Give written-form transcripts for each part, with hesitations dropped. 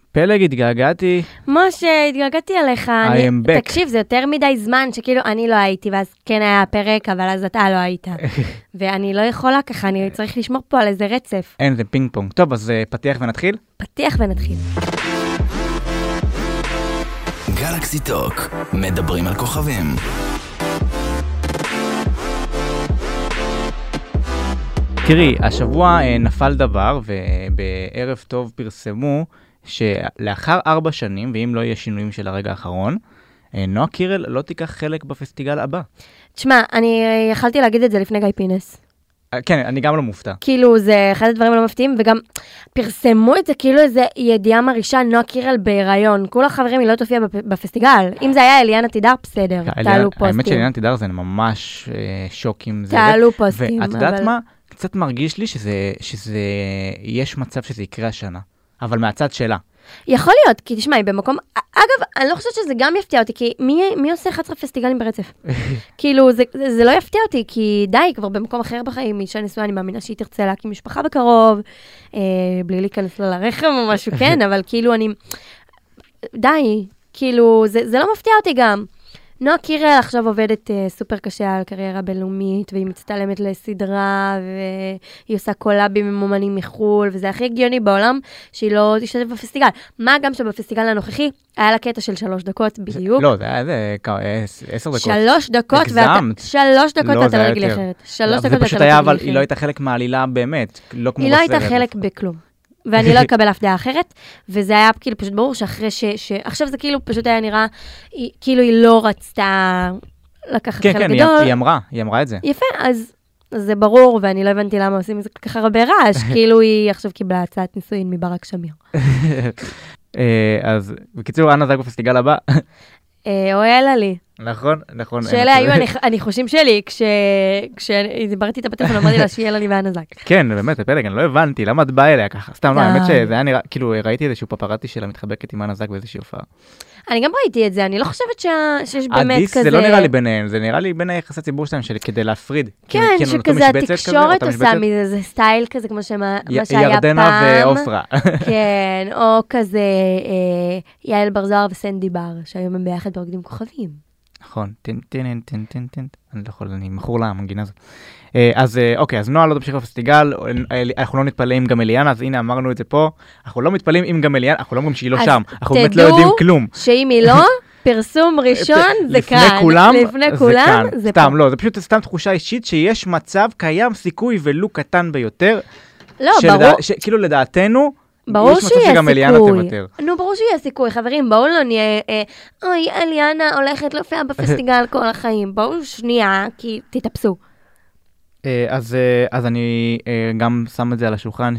פלג, התגעגעתי. משה, התגעגעתי עליך. I am back. תקשיב, זה יותר מדי זמן שכאילו אני לא הייתי, ואז כן היה פרק, אבל אז אתה לא היית. ואני לא יכולה ככה, אני צריך לשמור פה על איזה רצף. אין, זה פינג פונג. טוב, אז פתיח ונתחיל? פתיח ונתחיל. גלקסי טוק, מדברים על כוכבים. תראי, השבוע נפל דבר, ובערב טוב פרסמו שלאחר 4 שנים, ואם לא יהיה שינויים של הרגע האחרון, נועה קירל לא תיקח חלק בפסטיגל הבא. תשמע, אני יכלתי להגיד את זה לפני גיא פינס. כן, אני גם לא מופתע. כאילו, זה אחד הדברים לא מפתיעים, וגם פרסמו את זה כאילו איזה ידיעה מרעישה, נועה קירל בהיריון. כל החברים, היא לא תופיע בפסטיגל. אם זה היה אליאנה תידר, בסדר, תעלו פוסטים. האמת שאליאנה תידר זה ממש שוק עם זה. תעלו פוסטים. ואת יודעת מה? קצת מרגיש לי יש מצב שזה יקרה השנה, אבל מהצד שלה. יכול להיות, כי תשמע, היא במקום, אגב, אני לא חושבת שזה גם יפתיע אותי, כי מי עושה 11 פסטיגלים ברצף? כאילו, זה לא יפתיע אותי, כי די, כבר במקום אחר בחיים, אישה נשואה, אני מאמינה שהיא תרצה להקים משפחה בקרוב, בלי להיכנס לה לרחם או משהו, כן, אבל כאילו די, כאילו, זה לא מפתיע אותי גם. נועה קירל עכשיו עובדת סופר קשה על קריירה בינלאומית, והיא מצטלמת לסדרה, והיא עושה קולאבים עם אומנים מחול, וזה הכי הגיוני בעולם שהיא לא תשתתף בפסטיגל. מה גם שבפסטיגל הנוכחי היה לה קטע של 3 דקות בדיוק. לא, זה היה 10 דקות. 3 דקות, 3 דקות ואתה לא רגלי אחרת. 3 דקות ואתה לא רגלי אחרת. זה פשוט היה, אבל היא לא הייתה חלק מהעלילה באמת, לא כמו בסרט. היא לא הייתה חלק בכלום. ואני לא אקבל אף דעה אחרת, וזה היה כאילו פשוט ברור שאחרי עכשיו זה כאילו פשוט היה נראה, כאילו היא לא רצתה לקחת חלק גדול. כן, היא אמרה את זה. יפה, אז זה ברור, ואני לא הבנתי למה עושים את זה ככה הרבה רעש, כאילו היא עכשיו קיבלה הצעת נישואין מברק שמיר. אז בקיצור, אנה זק בפסטיגל הבא. אוהלה לי. נכון. שאלה היו הניחושים שלי, כשדיברתי את הפטרפון, אמרתי לה שיהיה לי ואנה זק. כן, באמת, פלג, אני לא הבנתי, למה את באה אליה ככה? סתם, לא, האמת שזה היה נראה, כאילו, ראיתי איזשהו פפרטי שלה מתחבקת עם אנה זק באיזושהי הופעה. אני גם ראיתי את זה, אני לא חושבת שיש באמת כזה... זה לא נראה לי ביניהם, זה נראה לי בין היחסי ציבור שלהם, כדי להפריד. כן, שכזה התקשורת עושה מזה, זה סטייל כזה, כמו שהיה פעם. ירדנה ואופרה. כן, או כזה יעל בר זוהר וסנדי בר, שהיום הם ביחד ברוקדים כוכבים. נכון, טן. אני לא יכול, אני מכור לה, המנגינה הזאת. אז אוקיי, אז נועה לא תמשיך בפסטיגל, אנחנו לא נתפלאים גם אליאנה, אז הנה אמרנו את זה פה, אנחנו לא מתפלאים עם גם אליאנה, אנחנו לא אומרים שהיא לא שם, אנחנו באמת לא יודעים כלום. שאם היא לא, פרסום ראשון זה כאן. לפני כולם זה פה. סתם, לא, זה פשוט סתם תחושה אישית שיש מצב, קיים סיכוי ולו קטן ביותר, לא, ברור. כאילו לדעתנו, ברור שיהיה סיכוי. נו, ברור שיהיה סיכוי. חברים, בואו לא נהיה, אוי, אליאנה הולכת להופיע בפסטיגל כל החיים. בואו שנייה, כי תתאפסו. אז אני גם שם את זה על השולחן,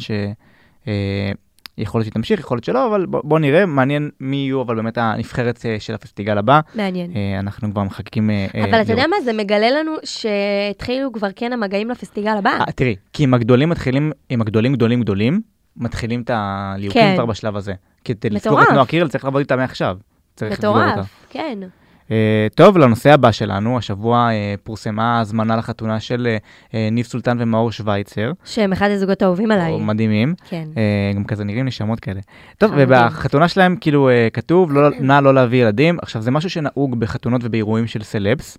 שיכול להיות שתמשיך, יכול להיות שלא, אבל בואו נראה, מעניין מי יהיו, אבל באמת הנבחרת של הפסטיגל הבא. מעניין. אנחנו כבר מחכים... אבל אתה יודע מה? זה מגלה לנו שהתחילו כבר כן המגעים לפסטיגל הבא. תראי, כי אם הגדולים מתחילים, אם הגדולים גדולים, מתחילים את הליהוקים כבר בשלב הזה. כדי לסגור את נועה קירל, צריך לעבוד איתה מעכשיו. מטורף, כן. טוב, לנושא הבא שלנו, השבוע פורסמה הזמנה לחתונה של ניב סולטן ומאור שוויצר. שהם אחד הזוגות האהובים עליי. מדהימים. כן. גם כזה נראים נשמות כאלה. טוב, ובחתונה שלהם כאילו כתוב, נא לא להביא ילדים. עכשיו, זה משהו שנהוג בחתונות ובאירועים של סלבס.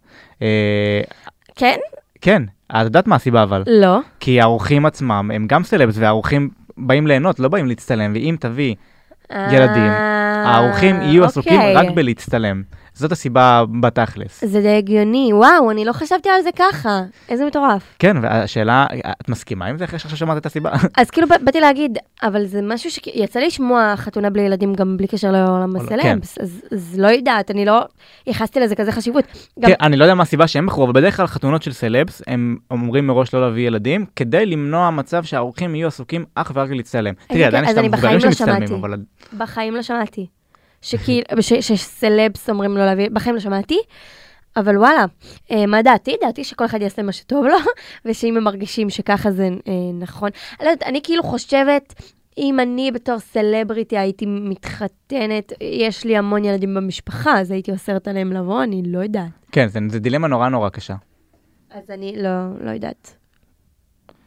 כן? כן. את יודעת מה הסיבה אבל? לא. כי האורחים עצמם הם גם סלבס, והאורחים באים ליהנות, לא באים להצטלם, ואם תביא ילדים, האורחים יהיו עסוקים רק בלהצטלם. זאת הסיבה בתכלס. זה די הגיוני, וואו, אני לא חשבתי על זה ככה. איזה מטורף. כן, והשאלה, את מסכימה עם זה אחרי שעכשיו שמעת את הסיבה? אז כאילו באתי להגיד, אבל זה משהו שיצא לי לשמוע חתונה בלי ילדים גם בלי קשר לעולם הסלבס, אז לא יודעת, אני לא ייחסתי לזה כזה חשיבות. כן, אני לא יודע מה הסיבה שהם בחרו, אבל בדרך כלל חתונות של סלבס, הם אומרים מראש לא להביא ילדים, כדי למנוע מצב שהאורחים יהיו עסוקים אך ורק להצטלם. תראי, עדיין יש את המבוגרים שמצטלמים, אבל... בחיים לא שמעתי. שסלבס אומרים לו להביא, בחיים לא שמעתי, אבל וואלה, מה דעתי? דעתי שכל אחד יעשה מה שטוב לו, ושאם הם מרגישים שככה זה נכון. אני כאילו חושבת, אם אני בתור סלבריטי הייתי מתחתנת, יש לי המון ילדים במשפחה, אז הייתי אוסרת עליהם לבוא, אני לא יודעת. כן, זה דילמה נורא קשה. אז אני לא יודעת.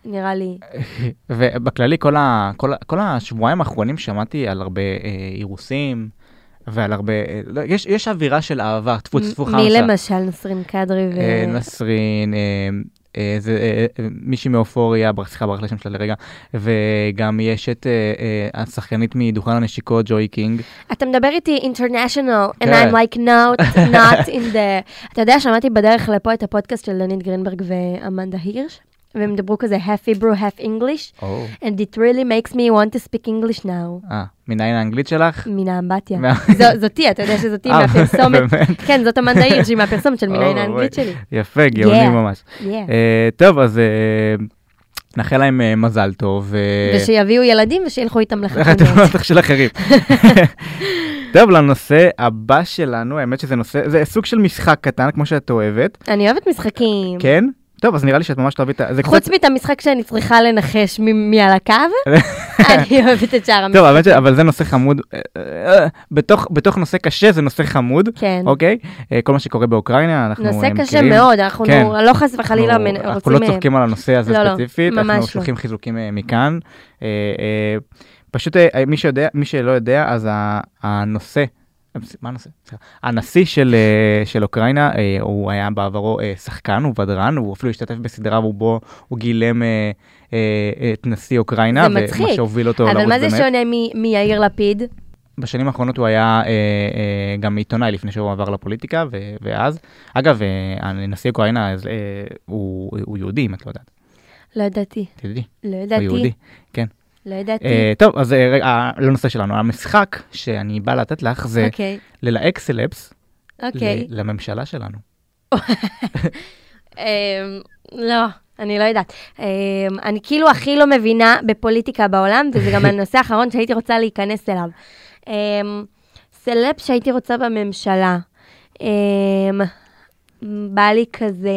נראה לי. ובכללי, כל השבועיים האחרונים שמעתי על הרבה אירוסים, ועל הרבה, יש אווירה של אהבה, טפו חמסה. מי למשל, נסרין קדרי נסרין, מישהי מאופוריה, סליחה, ברח לשם שלה לרגע, וגם יש את השחקנית מדוכן הנשיקות, ג'וי קינג. אתה מדבר איתי international, and I'm like not in the... אתה יודע, שמעתי בדרך לפה את הפודקאסט של דנית גרינברג ואמנדה הירש, והם דברו כזה half Hebrew, half English, and it really makes me want to speak English now. מניין האנגלית שלך? מן האמבטיה. זאתי, אתה יודע שזאתי מהפרסומת. כן, זאת אמנדה הירש, היא מהפרסומת של מניין האנגלית שלי. יפה, גאוני ממש. טוב, אז נאחל להם מזל טוב. ושיביאו ילדים ושילכו איתם לחתונות. חתונות של אחרים. טוב, לנושא הבא שלנו, האמת שזה נושא, זה סוג של משחק קטן, כמו שאת אוהבת. אני אוהבת משחקים. כן? טוב, אז נראה לי שאת ממש תאהבי את זה. חוץ מאת המשחק שאני צריכה לנחש מי על הקו, אני אוהבת את שאר המשחק. טוב, האמת אבל זה נושא חמוד. בתוך נושא קשה זה נושא חמוד. כן. אוקיי? כל מה שקורה באוקראינה, אנחנו מכירים. נושא קשה מאוד, אנחנו לא חס וחלילה רוצים... אנחנו לא צוחקים על הנושא הזה ספציפית. ממש לא. אנחנו שולחים חיזוקים מכאן. פשוט מי שלא יודע, אז הנושא... מה הנושא? הנשיא של אוקראינה, הוא היה בעברו שחקן, הוא ודרן, הוא אפילו השתתף בסדרה ובו הוא גילם את נשיא אוקראינה, ומה שהוביל אותו לרוץ באמת. אבל מה זה שונה מיאיר לפיד? בשנים האחרונות הוא היה גם עיתונאי לפני שהוא עבר לפוליטיקה, ואז, אגב, הנשיא אוקראינה הוא יהודי, אם את לא יודעת. לא ידעתי. תדעי. לא ידעתי. הוא יהודי, כן. לא ידעתי. טוב, אז לנושא שלנו, המשחק שאני בא לתת לך זה ללהק סלבס לממשלה שלנו. לא, אני לא יודעת. אני כאילו הכי לא מבינה בפוליטיקה בעולם, וזה גם הנושא האחרון שהייתי רוצה להיכנס אליו. סלבס שהייתי רוצה בממשלה. בא לי כזה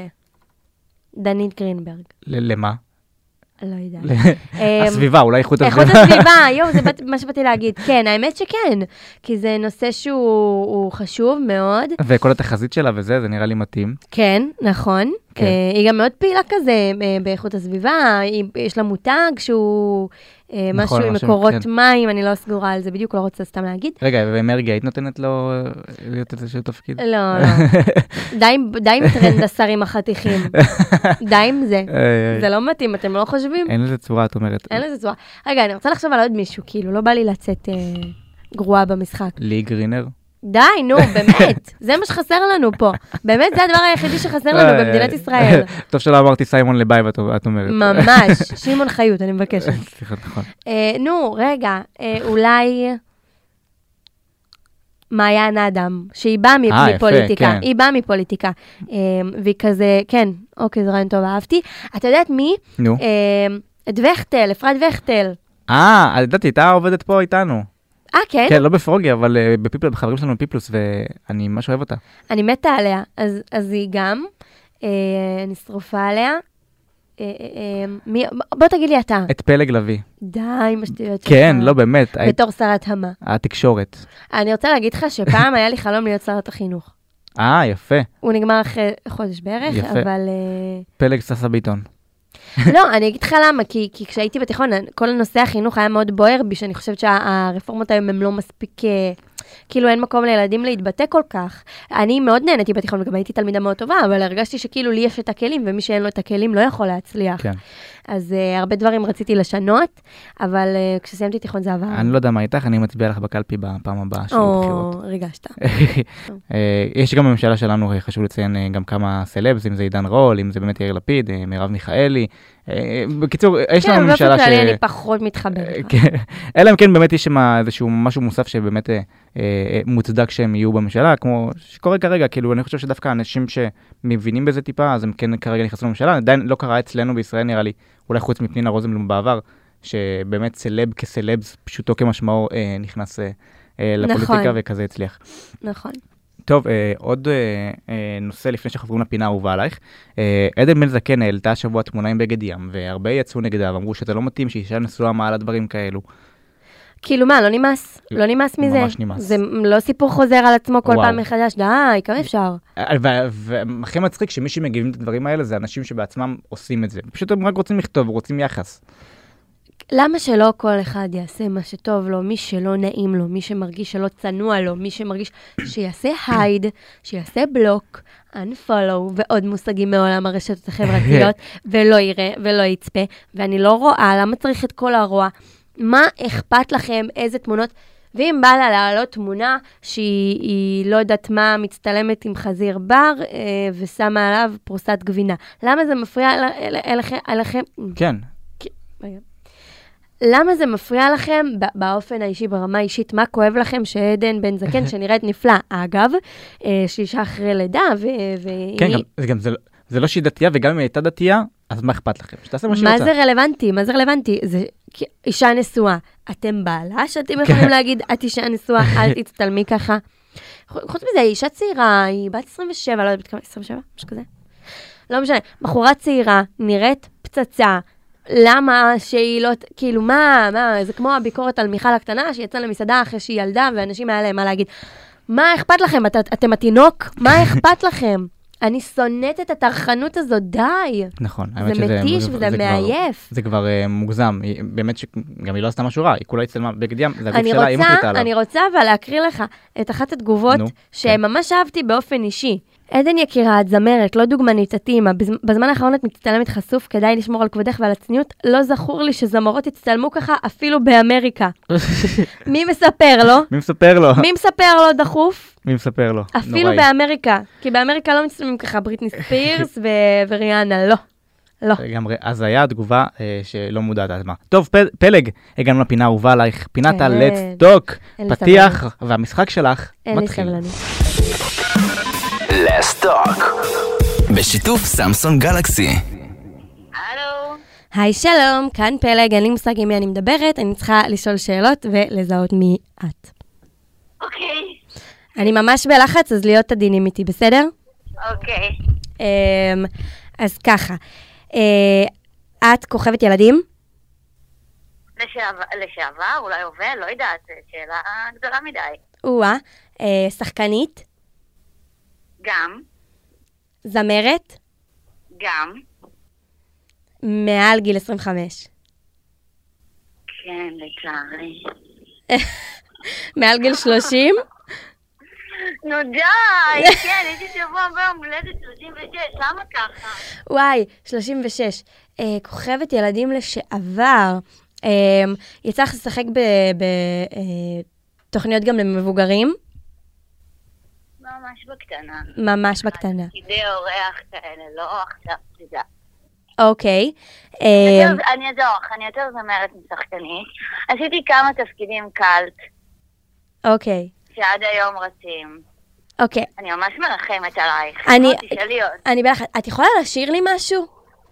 דנית גרינברג. למה? לא יודעת. הסביבה, אולי איכות הסביבה. איכות הסביבה, יואו, זה מה שבאתי להגיד. כן, האמת שכן, כי זה נושא שהוא חשוב מאוד. וכל התחזית שלה וזה, זה נראה לי מתאים. כן, נכון. היא גם מאוד פעילה כזה באיכות הסביבה, יש לה מותג שהוא משהו עם מקורות מים, אני לא סגורה על זה, בדיוק לא רוצה סתם להגיד. רגע, ומרגי, היית נותנת לו להיות איזשהו תפקיד? לא, לא. די עם טרנד השרים החתיכים. די עם זה. זה לא מתאים, אתם לא חושבים? אין לזה צורה, את אומרת. אין לזה צורה. רגע, אני רוצה לחשוב על עוד מישהו, כאילו, לא בא לי לצאת גרועה במשחק. לי גרינר? די, נו, באמת. זה מה שחסר לנו פה. באמת, זה הדבר היחידי שחסר לנו במדינת ישראל. טוב שלא אמרתי סיימון לבייב, את אומרת. ממש. שמעון חיות, אני מבקשת. סליחה, נכון. נו, רגע, אולי מעיין אדם, שהיא באה מפוליטיקה. היא באה מפוליטיקה. והיא כזה, כן, אוקיי, זה רעיון טוב, אהבתי. אתה יודעת מי? נו. את וכטל, אפרת וכטל. ידעתי, הייתה עובדת פה איתנו. כן? כן, לא בפרוגי, אבל בחברים שלנו בפיפלוס, ואני ממש אוהב אותה. אני מתה עליה, אז היא גם, אני שרופה עליה. בוא תגיד לי אתה. את פלג לוי. די, משטויות שלך. כן, לא באמת. בתור שרת המה. התקשורת. אני רוצה להגיד לך שפעם היה לי חלום להיות שרת החינוך. יפה. הוא נגמר אחרי חודש בערך, אבל... פלג ססה ביטון. לא, אני אגיד לך למה, כי כשהייתי בתיכון, כל הנושא החינוך היה מאוד בוער בי, שאני חושבת שהרפורמות היום הן לא מספיק, כאילו אין מקום לילדים להתבטא כל כך. אני מאוד נהניתי בתיכון, וגם הייתי תלמידה מאוד טובה, אבל הרגשתי שכאילו לי יש את הכלים, ומי שאין לו את הכלים לא יכול להצליח. כן. אז הרבה דברים רציתי לשנות, אבל כשסיימתי תיכון זה עבר. אני לא יודע מה איתך, אני מצביע לך בקלפי בפעם הבאה של הבחירות. ריגשת. יש גם בממשלה שלנו, חשוב לציין גם כמה סלבס, אם זה עידן רול, אם זה באמת יאיר לפיד, מרב מיכאלי. בקיצור, יש לנו ממשלה כן, אני פחות מתחבר. אלא אם כן באמת יש שם איזשהו משהו מוסף שבאמת מוצדק שהם יהיו בממשלה, כמו שקורה כרגע, כאילו אני חושב שדווקא אנשים שמבינים בזה טיפה, אז הם כן כרגע נכנסו לממשלה, עדיין לא קרה אצלנו בישראל נראה לי, אולי חוץ מפנינה רוזנבלום בעבר, שבאמת סלב כסלבס, פשוטו כמשמעו, נכנס לפוליטיקה וכזה הצליח. נכון. טוב, עוד נושא לפני שחברים לפינה אהובה עלייך. עדן בן זקן העלתה השבוע תמונה עם בגד ים, והרבה יצאו נגדה ואמרו שזה לא מתאים, שאישה נשואה מעלה דברים כאלו. כאילו מה, לא נמאס? לא נמאס מזה? ממש נמאס. זה לא סיפור חוזר על עצמו כל וואו. פעם מחדש, די, כמה אפשר? והכי מצחיק שמי שמגיבים את הדברים האלה זה אנשים שבעצמם עושים את זה. פשוט הם רק רוצים לכתוב, רוצים יחס. למה שלא כל אחד יעשה מה שטוב לו, מי שלא נעים לו, מי שמרגיש שלא צנוע לו, מי שמרגיש שיעשה הייד, שיעשה בלוק, unfollow ועוד מושגים מעולם הרשתות החברתיות, ולא יראה ולא יצפה, ואני לא רואה, למה צריך את כל הרוע? מה אכפת לכם, איזה תמונות? ואם בא לה להעלות תמונה שהיא לא יודעת מה, מצטלמת עם חזיר בר, ושמה עליו פרוסת גבינה. למה זה מפריע אליכם? כן. למה זה מפריע לכם באופן האישי, ברמה האישית? מה כואב לכם שעדן בן זקן, שנראית נפלא, אגב, שאישה אחרי לידה, כן, גם זה לא שהיא דתייה, וגם אם היא הייתה דתייה, אז מה אכפת לכם? שתעשה מה שהיא רוצה. מה זה רלוונטי? מה זה רלוונטי? זה אישה נשואה. אתם בעלה שאתם יכולים להגיד, את אישה נשואה, אל תצטלמי ככה. חוץ מזה, היא אישה צעירה, היא בת 27, לא יודעת כמה, 27? משהו כזה. לא משנה. בחורה צעירה, נראית פצצה, למה שהיא לא, כאילו מה, זה כמו הביקורת על מיכל הקטנה, שיצאה למסעדה אחרי שהיא ילדה, ואנשים היה להם מה להגיד. מה אכפת לכם? אתם התינוק? מה אכפת לכם? אני שונאת את התרחנות הזאת, די. נכון. זה מתיש וזה מעייף. זה כבר מוגזם. באמת שגם היא לא עשתה משהו רע, היא כולה הצטלמה בגד ים, זה הגוף שלה, היא מחליטה עליו. אני רוצה אבל להקריא לך את אחת התגובות שממש אהבתי באופן אישי. עדן יקירה, את זמרת, לא דוגמנית, את אימא. בזמן האחרון את מצטלמת חשוף, כדאי לשמור על כבודך ועל הצניעות. לא זכור לי שזמרות יצטלמו ככה אפילו באמריקה. מי מספר לו? מי מספר לו? מי מספר לו דחוף? מי מספר לו? אפילו באמריקה. כי באמריקה לא מצטלמים ככה, בריטני ספירס וריאנה, לא. לא. לגמרי, אז היה תגובה שלא מודעת עד מה. טוב, פלג, הגענו לפינה אהובה עלייך, פינת ה-Let's Talk, פתיח, והמשחק שלך מתחיל. אין לי סבלנות. Let's Talk בשיתוף סמסונג גלקסי. הלו. היי שלום, כאן פלג, אין לי מושג עם מי אני מדברת, אני צריכה לשאול שאלות ולזהות מי את. אוקיי. אני ממש בלחץ, אז להיות עדינים איתי, בסדר? אוקיי. אז ככה, את כוכבת ילדים? לשעבר, אולי עובד, לא יודעת, שאלה גדולה מדי. שחקנית? גם. זמרת? גם. מעל גיל 25. כן, לצערי. מעל גיל 30? נו די, כן, הייתי שבוע הבא מולדת 36, למה ככה? וואי, 36. כוכבת ילדים לשעבר. יצא לך לשחק בתוכניות גם למבוגרים? ממש בקטנה. ממש בקטנה. כדי אורח כאלה, לא עכשיו, תדע. אוקיי. אני יותר זמרת משחקנית. עשיתי כמה תפקידים קלט. אוקיי. שעד היום רצים. אוקיי. אני ממש מרחמת עלייך. תשאלי עוד. אני בלחץ. את יכולה לשיר לי משהו?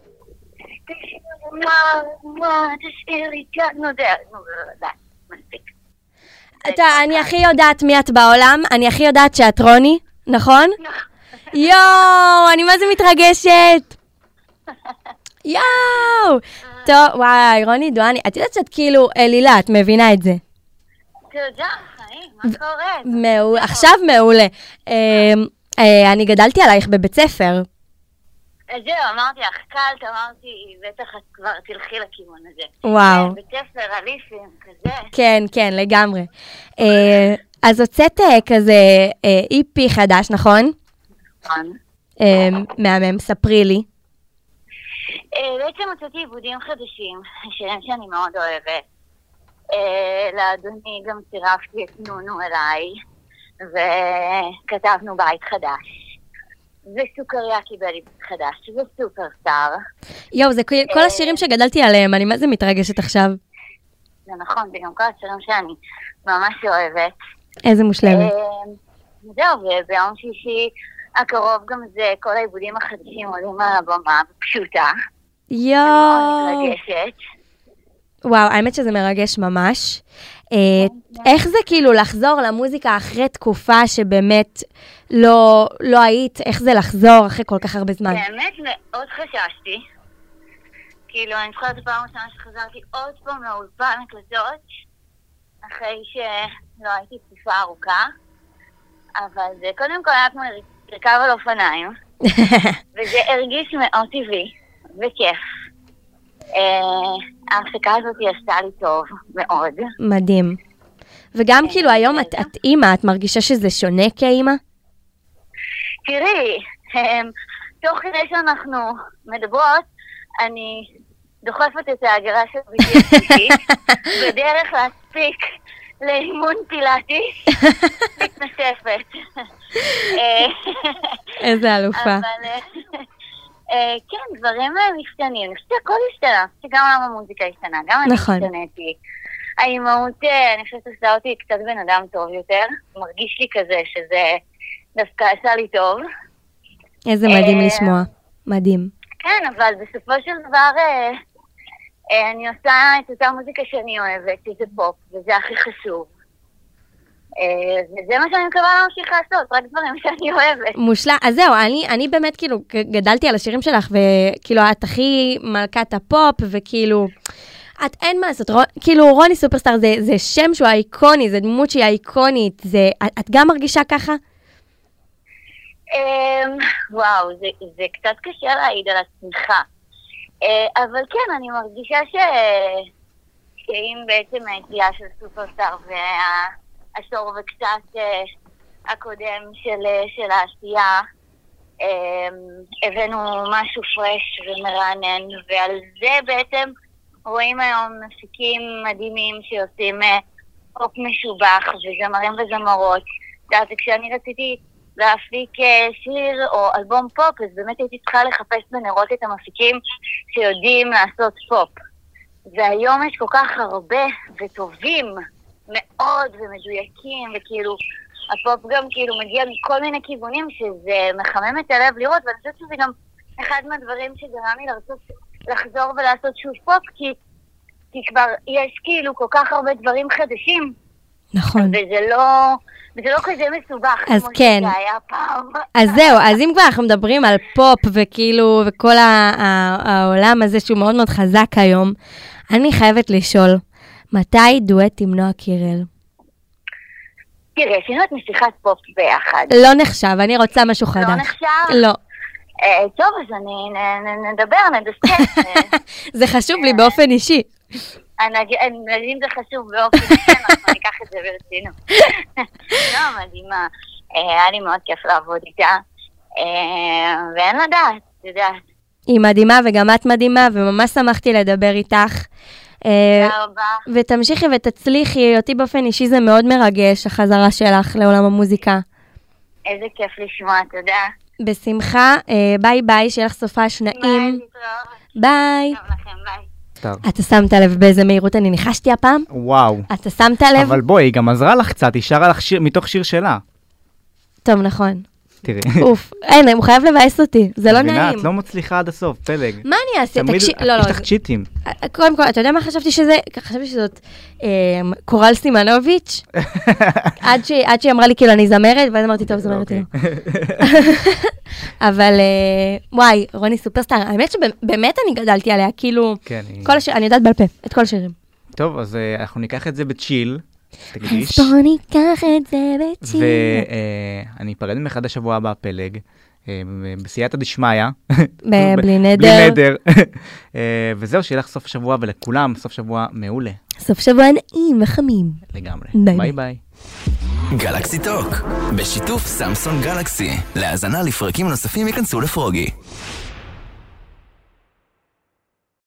תשאיר לי, נו די, מספיק. אני הכי יודעת מי את בעולם, אני הכי יודעת שאת רוני, נכון? יואו, אני מה זה מתרגשת. יואו. טוב, וואי, רוני דואני, את יודעת שאת כאילו אלילה, את מבינה את זה. תודה, חיים, מה קורה? עכשיו מעולה. אני גדלתי עלייך בבית ספר. זהו, אמרתי לך, קלט, אמרתי, בטח את כבר תלכי לכיוון הזה. וואו. בית ספר, אליפים, כזה. כן, כן, לגמרי. אז הוצאת כזה איפי חדש, נכון? נכון. מהמם, ספרי לי. בעצם הוצאתי עיבודים חדשים, שירים שאני מאוד אוהבת. לאדוני גם צירפתי את נונו אליי, וכתבנו בית חדש. וסוכריה קיבל לי בית חדש, וסופרסטאר. יואו, זה כל השירים שגדלתי עליהם, אני מה זה מתרגשת עכשיו? זה נכון, זה גם כל השירים שאני ממש אוהבת. איזה מושלמת. זהו, וביום שישי הקרוב גם זה, כל העיבודים החדשים עולים על הבמה, פשוטה. יואו. אני מאוד מתרגשת. וואו, האמת שזה מרגש ממש. איך זה כאילו לחזור למוזיקה אחרי תקופה שבאמת לא היית, איך זה לחזור אחרי כל כך הרבה זמן? באמת מאוד חששתי. כאילו, אני זוכרת את הפעם הראשונה שחזרתי עוד פעם מהאולפן הקלטות. אחרי שלא הייתי תקופה ארוכה, אבל זה קודם כל היה כמו לרכב על אופניים, וזה הרגיש מאוד טבעי וכיף. ההפסקה הזאת עשתה לי טוב מאוד. מדהים. וגם כאילו היום את אימא, את מרגישה שזה שונה כאימא? תראי, תוך כדי שאנחנו מדברות, אני דוחפת את ההגרה של ביתי, בדרך להספיק לאימון פילאטיס, מתנשפת. איזה אלופה. אבל כן, דברים משתנים. אני חושבת שהכל השתנה, שגם עולם המוזיקה השתנה, גם אני השתניתי. האימהות, אני חושבת עושה אותי קצת בן אדם טוב יותר, מרגיש לי כזה שזה דווקא עשה לי טוב. איזה מדהים לשמוע, מדהים. כן, אבל בסופו של דבר אני עושה את אותה מוזיקה שאני אוהבת, שזה פופ, וזה הכי חשוב. וזה מה שאני מקווה להמשיך לעשות, רק דברים שאני אוהבת. מושלם, אז זהו, אני באמת כאילו גדלתי על השירים שלך, וכאילו את הכי מלכת הפופ, וכאילו, את אין מה לעשות, כאילו רוני סופרסטאר זה שם שהוא אייקוני, זה דמות שהיא אייקונית, את גם מרגישה ככה? וואו, זה קצת קשה להעיד על עצמך. אבל כן, אני מרגישה שאם בעצם היציאה של סופרסטאר והעשור וקצת הקודם של העשייה, הבאנו משהו פרש ומרענן, ועל זה בעצם רואים היום מפיקים מדהימים שעושים פופ משובח וזמרים וזמרות. כשאני רציתי להפיק שיר או אלבום פופ, אז באמת הייתי צריכה לחפש בנרות את המפיקים שיודעים לעשות פופ. והיום יש כל כך הרבה וטובים מאוד ומדויקים, וכאילו הפופ גם כאילו מגיע מכל מיני כיוונים שזה מחמם את הלב לראות, ואני חושבת שזה גם אחד מהדברים שגרם לי לחזור ולעשות שוב פופ, כי כבר יש כאילו כל כך הרבה דברים חדשים. נכון. וזה לא כזה מסובך, אז כמו כן. שזה היה פעם. אז זהו, אז אם כבר אנחנו מדברים על פופ וכאילו, וכל העולם הזה שהוא מאוד מאוד חזק היום, אני חייבת לשאול, מתי דואט עם נועה קירל? תראה, עשינו את משיכת פופ ביחד. לא נחשב, אני רוצה משהו חדש. לא נחשב? לא. טוב, אז נדבר, נדסקס. זה חשוב לי באופן אישי. אם זה חשוב באופן אישי, אנחנו ניקח את זה ברצינות. לא, מדהימה. היה לי מאוד כיף לעבוד איתה. ואין לדעת, את יודעת. היא מדהימה וגם את מדהימה, וממש שמחתי לדבר איתך. תודה רבה. ותמשיכי ותצליחי, אותי באופן אישי זה מאוד מרגש, החזרה שלך לעולם המוזיקה. איזה כיף לשמוע, תודה. בשמחה, ביי ביי, שיהיה לך סופש נעים. ביי. טוב לכם, ביי. אתה שמת לב באיזה מהירות אני ניחשתי הפעם? וואו. אתה שמת לב? אבל בואי, היא גם עזרה לך קצת, היא שרה לך שיר מתוך שיר שלה. טוב, נכון. תראי. אוף, אין, הוא חייב לבאס אותי, זה לא נעים. את לא מצליחה עד הסוף, פלג. מה אני אעשה? יש לך צ'יטים. קודם כל, אתה יודע מה חשבתי שזה? חשבתי שזאת קורל סימנוביץ', עד שהיא אמרה לי כאילו אני זמרת, ואז אמרתי טוב, זמרת לא. אבל וואי, רוני סופרסטאר, האמת שבאמת אני גדלתי עליה, כאילו, אני יודעת בעל פה, את כל השירים. טוב, אז אנחנו ניקח את זה בצ'יל. תקדיש. אז בוא ניקח את זה בצ'יל. ואני אפרד ממך עד השבוע הבא פלג, בסייעתא דשמיא. בלי נדר. בלי נדר. וזהו, שיהיה לך סוף שבוע, ולכולם סוף שבוע מעולה. סוף שבוע נעים וחמים. לגמרי. ביי. ביי ביי. גלקסי טוק, בשיתוף סמסונג גלקסי. להאזנה לפרקים נוספים ייכנסו לפרוגי.